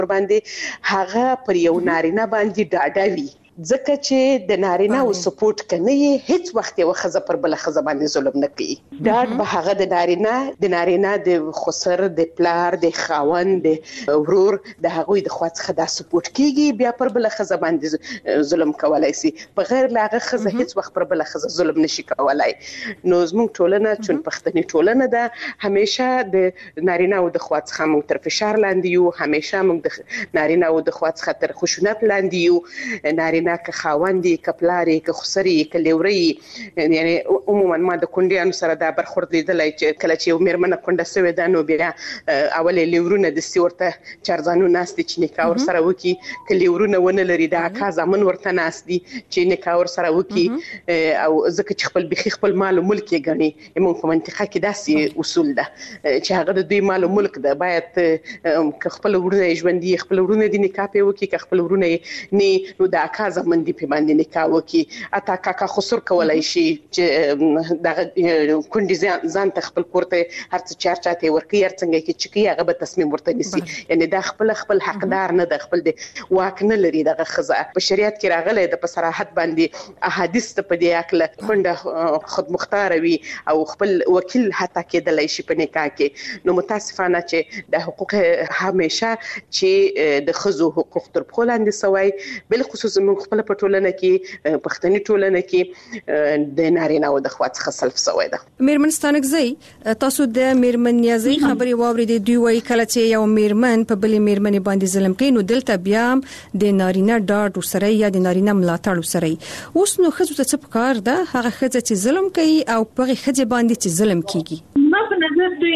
باندې هغه پر یو نارینه باندې ډاډه وي ځکه چې د نارینه او سپورټ کنه هیڅ وخت یو خزه پر بل خزه باندې ظلم نه کوي ډاډ به هغه د نارینه د خسر د پلار د خاوند د ورور د هغوی د خواڅ خدا سپورټ کیږي بیا پر بل خزه باندې ظلم کولای شي په غیر لاغه خزه هیڅ وخت پر بل خزه ظلم نشي کولای نو زموږ ټولنه چې پښتني ټولنه ده همیشه د نارینه او د خواڅ خمو تر فشار لاندې یو همیشه موږ د نارینه او د خواڅ خطر خشونت لاندې یو نارینه که خاوندي که پلاري که خسري که لوري یعنی عموما ما د کونډیانو سره دا برخورد لیدلای چې کله چې یو میرمنه کونډه سوې ده نو بیا اولې لورونه د سیورته چارزانو ناس دي چې نکاح ور سره وکي که لورونه ونه لري دا اکا زمون ورته ناس دي چې نکاح ور سره وکي او ځکه چې خپل بخي خپل مال او ملک یې غني موږ په منطقه کې داسې اصول ده چې هغه د دوی مال او ملک ده باید که خپل ورونه ژوندۍ خپل ورونه د نکاح په وکي که خپل ورونه نه نو دا اکا زمون دی په باندې نکاح وکي اته کاکا خسر کولای شي چې د کونډي ځان ته خپل کوړته هر څه چارچاته ورکی هر څنګه کې چې هغه به تصمیم ورته نیسي یعنی دا خپل حقدار نه د خپل د واک نه لري دغه خزه په شریعت کې راغلی د په صراحت باندې احادیث ته په دې اکله کونډه خود مختار وي او خپل وکیل حتی کېدلای شي په نکاح کې نو متاسفانه چې د حقوق همیشه چې د خزو حقوق تر پخو لاندې سوی بل خصوص موږ خپل په ټولنه کې پښتني ټولنه کې د نارینه او د خواڅ خصلف سوی ده میرمن ستانکزی تاسو د میرمن نیازي خبري واورېدې دوی وایي کله چې یو میرمن په بلې میرمن باندې ظلم کوي نو دلته بیا د نارینه ډاډ سره یا د نارینه ملاتړ سره اوس نو خزو ته څه پکار ده هغه خزه چې ظلم کوي او په خزه باندې چې ظلم کیږي ما په نظر دوی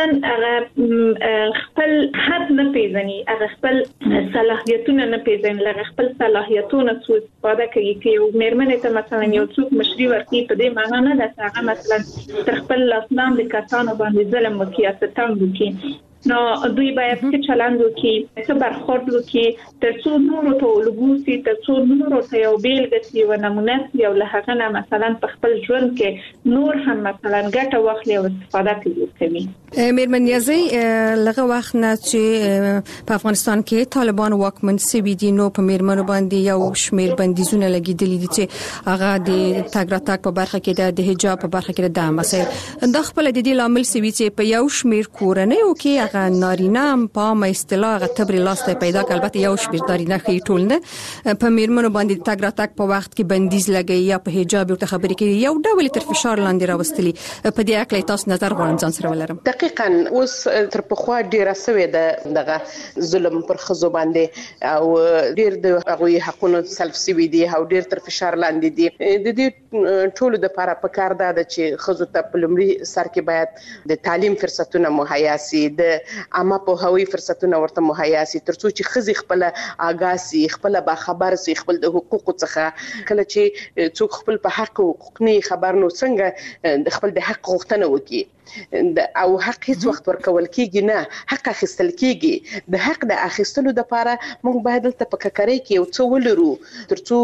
اصلا خپل حد نه پیژني هغه خپل صلاحیتونه نه پیژني هغه خپل صلاحیتونه څو استفاده کوي چې میرمنې ته مثلا یو څوک مشري ورکړي په دې معنی نه ده چې هغه مثلا تر خپل لاسنام د کسانو باندې ظلم وکړي یا ستم وکړي نو دوی باید څه چلند وکړي څه برخورد وکړي ترڅو نورو ته ولګوسي ترڅو نورو ته یو بیلګه شي او نمونه شي او له هغه نه مثلا په خپل ژوند کې نور هم مثلا ګټه واخلي او استفاده کوي میرمن نیازي لغه وخت نه چې په افغانستان کې طالبان واکمن سوي دي نو په میرمنو باندې یو شمیر بندیزونه لګیدلي دي چې هغه د تګ راتګ په برخه کې د حجاب په برخه کې د مسایل د خپل د دې لامل سوي چې په یو شمیر کورنۍ او کې نارینه په اصطلاح غتبر لاسته پیدا کړ البته یو شمیر نارینه خې ټول نه په میرمنو باندې تګ راتګ په وخت کې بندیز لګي یا په حجاب او خبرې کې یو ډول تر فشار لاندې راوستلي په دې اړه تاسو نظر غواړم ځان سره ولرم دقیقاً اوس تر پخوا ډیره سوي دغه ظلم پر خزو باندې او ډیر د هغه حقوقو سلف سوي دي او ډیر تر فشار لاندې دي د دې ټولو د لپاره پکار ده چې خزو ته په لومړي سر کې باید د تعلیم فرصتونه مهیا سي د اما په هوی فرصتونه ورته مهیا سي ترڅو چې خزي خپل آګاسي خپل با خبر سي خپل د حقوقو څخه کله چې څوک خپل په حق او حقوق نه خبر نو څنګه د خپل د حق غوښتنه وکړي او حق هیڅ وخت ورکول کیږي نه حق اخیستل کیږي د حق د اخیستلو لپاره موږ باید دلته په ککرۍ کې یو څه ولرو ترڅو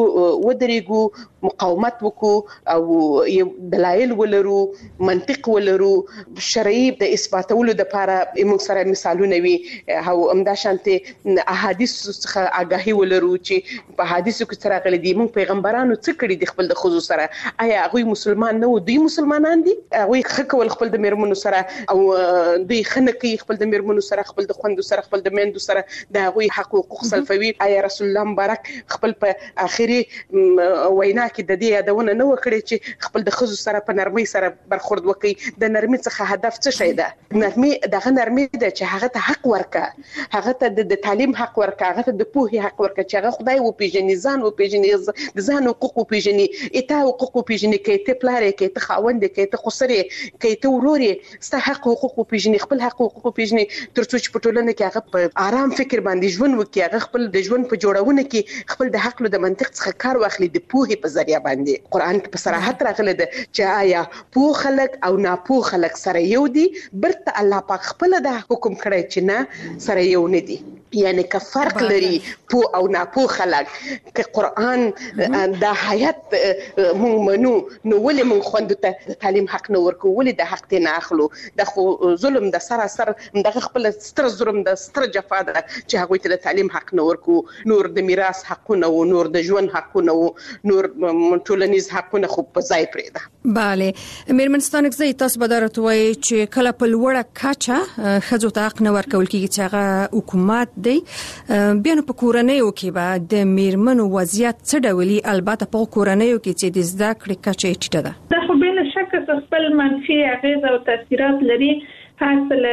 ودرېګو مقاومت وکړو او یو دلایل ولرو منطق ولرو شرعي د اثباتولو لپاره موږ سره مثالونه وي او امدا شانته احادیث څخه آگاهي ولرو چې په حدیثو کې سره غلي دي موږ پیغمبرانو څه کړی د خپل د خزو سره آیا هغه مسلمان نه و دوی مسلمانان دي هغه خکول خپل د میرمنو سره او دوی خنکې خپل د میرمنو سره خپل د خوندو سره خپل د میندو سره د هغوی حق او حقوق سلفوي آیا رسول الله مبارک خپل په اخري وینا کې د دې یادونه نه وکړي چې خپل د خزو سره په نرمۍ سره برخورد وکړي د نرمۍ څخه هدف څه شي ده نرمۍ دغه نرمۍ ده چې هغه ته حق ورکا هغه ته د تعلیم حق ورکا هغه ته د پوهې حق ورکا چې هغه خدای او پیژني ځان او پیژني د ځان حقوق پیژني اته حقوق پیژني کې ته پلار کې ته خاوند کې ته خسرې کې ته ورور ستا حق او حقوق پیژني خپل حق او حقوق پیژني ترڅو چې په ټولنه کې هغه په آرام فکر باندې ژوند وکړي هغه خپل د ژوند په جوړونه کې خپل د حق له د منطق څخه کار واخلي د پوهې په ذریعہ باندې قرآن په صراحت راغلی ده چې آیا پوه خلک او ناپوه خلک سره یو دي برته الله پاک خپل د حکم کړی چې نه سره یو نه دي یعنی که فرق لري پو او ناپو خلک که قرآن د حیات مونږ منو نو ولې مونږ خوندو ته تعلیم حق نه ورکو ولې د حق ته نه اخلو د خو ظلم د سراسر د خپل ستر ظلم د ستر جفا ده چې هغه ته تعلیم حق نه ورکو نور د میراث حقونه او نور د ژوند حقونه او نور ټولنیز حقونه خو په ځای پرېده. bale میرمنستان کې تاسو به درتوي چې کله په لوړه کچه خځو ته حق نه ورکول کیږي چې هغه حکومت دی بیا نو په کورنیو کې به د میرمنو وضعیت څه ډولي البته په کورنیو کې چې د زده کړې کچه ټیټه ده. دا خو بل شک خپل منفي اغیز او تاثیرات لري. حاصل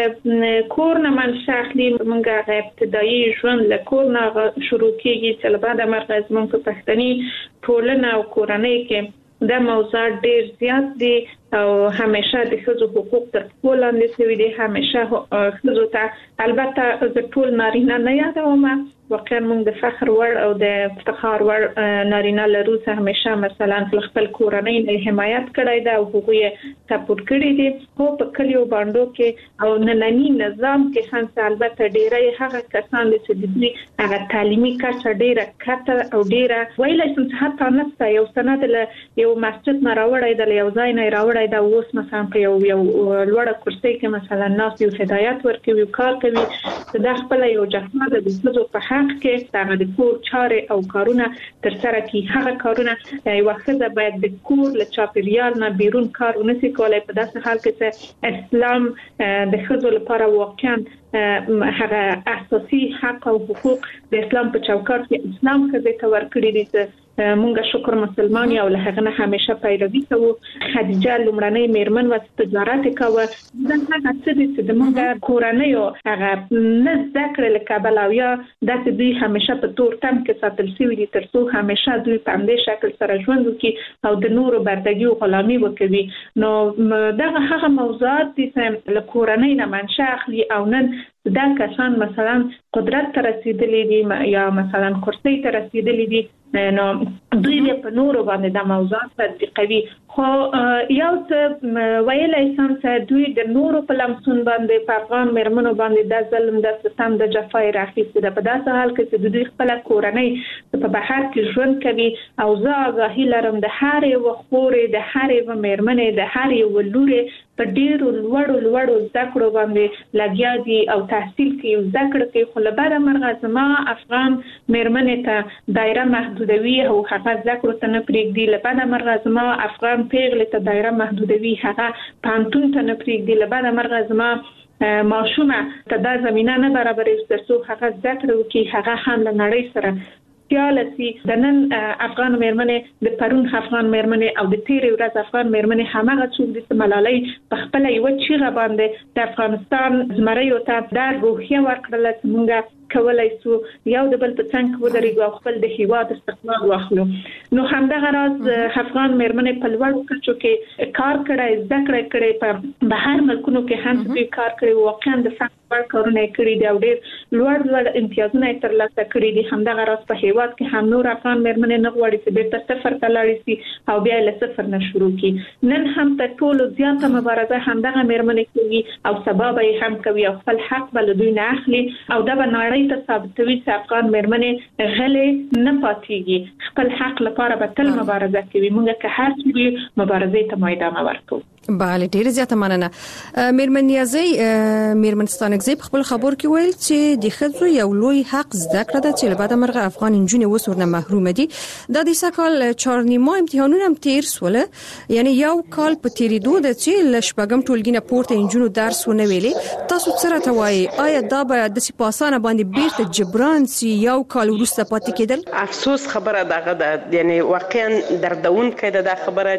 کور نه منشأ اخلي موږ ابتدایي ژوند له کور نه شروع کیږي چې بعد مرکز موږ په پښتني ټولنه او کورنۍ کې دا موضوع ډیر زیات دي او همیشه د ښځو حقوق تر پښو لاندې شوي دي. همیشه ښځو ته البته د ټول نارینه نه یادوم واقعا موږ د فخر وړ او د افتخار وړ نارینه لرو چې همیشه مثلا خپل کورنۍ نه حمایت کړی دا او هغوی سپورټ کړی دي. خو په کلیو باندې کې او نننی نظام کې هم البته ډیری هغه کسان چې د دوی هغه تعلیمي کچه ډیره کته او ډیره ویلای شم چې حتی نسته یو سند له یو مسجد نه راوړی د یو ځای نه راوړی دا اوس مثلا په یو لوړه کرسي کې مثلا ناس یو هدایت ورکوي کار کوي دا خپل یو جهاد د څه په حق کې دا د کور چارې او کارونه تر سره کی. هغه کارونه یو ښځه باید د کور له چاپیریال نه بیرون کار ونسي کولای په داسې حال کې چې اسلام د ښځو لپاره واقعا هغه اساسي حق او حقوق د اسلام په چوکاټ کې اسلام ښځې ته ورکړي دي چې مونږه شکر مسلمان یو له هغه نه همیشه پیروي کوو. خدیجه لومړنۍ میرمن و تجارت کوي دا هغه څه دي چې د مونږه کورنۍ او هغه نه ذکر لکابل او یا د دوی همیشه په تور تم کې ساتل شوی دي تر څو همیشه دوی په همدې شکل سره ژوند وکړي او د نورو بردګي او غلامي وکوي. نو دا هغه موضوعات دي چې له کورنۍ نه منشأ اخلي او نن دا کسان مثلا قدرت ته رسیدلی دي یا مثلا کرسي ته رسیدلی دي نو دوی په نورو باندې د موضوعات تطبیقوي. خو یو څه ویلای شم چې دوی د نورو په لمسون باندې په افغان میرمنو باندې د ظلم د ستم د جفای راخیستي ده په داسې حال کې چې د دوی خپل کورنۍ په بهر کې ژوند کوي او زه آګاهي لرم د هر یو خورې د هر یو میرمنې د هر یو لورې په ډیرو لوړو زده کړو باندې لګیا دي او تحصیل کوي زده کړې کوي. خو له بده مرغه زما افغان میرمنې ته دایره محدودوي او هغه زده کړو ته نه پرېږدي. له بده مرغه زما افغان پیغلې ته دایره محدودوي هغه پوهنتون ته نه پرېږدي. له بده مرغه زما ماشومه ته دا زمینه نه برابرېږي تر څو هغه زده کړه وکړي هغه هم له نړۍ سره سیالسي د نن افغان میرمنې د پرون افغان میرمنې او د تیرې ورځ افغان میرمنې همغه څوک دي چې ملالۍ په خپل یو چیغه باندې د افغانستان زمریو ته دا روحیه ورکړله چې موږ کولای شو یو د بل په څنګ ودرېږو او خپل د هیواد استقلال واخلو. نو همدغه راز افغان میرمنې په لوړو کچو کې کار کړی زده کړې کړې په بهر ملکونو کې هم دوی کار کړی واقعا د فخر کارونه کړي دي او ډېر لوړ امتیازونه ترلاسه کړي دي. همدغه راز په هیواد کې هم نور افغان میرمنې نه غواړي چې بیرته صفر ته لاړې شي او بیا له صفر نه شروع کړي. نن هم تر ټولو زیاته مبارزه همدغه میرمنې کوي او سبا به یې هم کوي او خپل حق به له دوی نه اخلي او دا به نړۍ ته ثابتوي چې افغان میرمنې غلې نه پاتېږي خپل حق لپاره به تل مبارزه کوي. موږ که هر څه وي مبارزې ته ادامه ورکوو. بله ډیره زیاته مننه. میرمن نیازی میرمنستانګزی په خپل خبر کې ویل چې د ښځو یو لوی حق زده کړه ده چې له بعده مرغه افغان نجونې وسورنه محروم دي. د دې سکهال 4 نیمه امتحانونه هم تیر سول یعنی یو کال په تیریدو د چې لشپګم ټولګینه پورته انجونو درس ونه ویلې. تاسو څه راته وایي آیا دا به د سپاسانه باندې بیرته جبران سي یو کال وروسته پاتې کېدل؟ افسوس خبره دغه ده یعنی واقعا دردون کړه دا خبره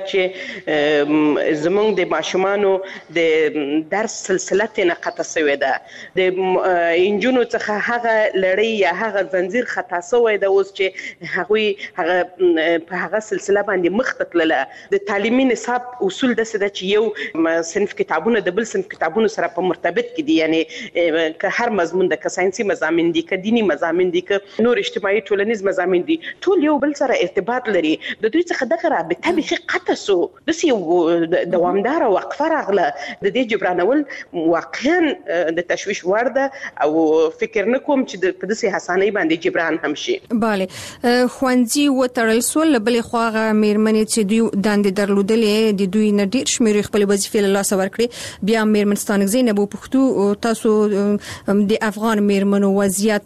چې زمونږ د ماشومانو د درس سلسله ته قطع شوې ده د انجونو څخه هغه لړۍ یا هغه زنجیر خطا شوی ده اوس چې هغه په هغه سلسله باندې مخ تکله د تعلیمي نصاب اصول د څه چې یو صنف کتابونه د بل صنف کتابونو سره په مرتبط کې دي یعنی که هر مضمون د ساينسي مضامین دي که دینی مضامین دي که نور اجتماعي ټولنیز مضامین دي ټول یو بل سره ارتباط لري. د دوی څخه دغه رابطه به قطع شو د یو دوامدار دوامدار وقفه راغله د دې جبرانول واقعا د تشويش وړ ده او فکر نکوم چې په داسې حسانۍ باندې جبران هم شي. bale خوانځي وترل سول بل خواغه میرمنې چې دوی داندې درلودلې د دوی نه ډیر شمیر خپل وظیفې له لاس ورکړي. بیا میرمنستان زینب پښتو تاسو د افغان میرمنو وضعیت